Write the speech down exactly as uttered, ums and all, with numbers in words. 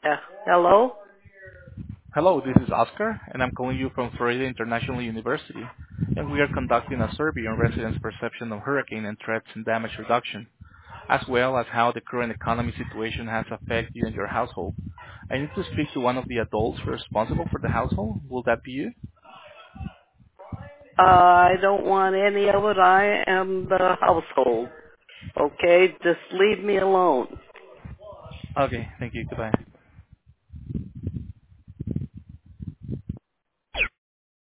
Yeah. Hello? Hello, this is Oscar, and I'm calling you from Florida International University, and we are conducting a survey on residents' perception of hurricane and threats and damage reduction, as well as how the current economy situation has affected you and your household. I need to speak to one of the adults responsible for the household. Will that be you? Uh, I don't want any of it. I am the household. Okay? Just leave me alone. Okay, thank you. Goodbye.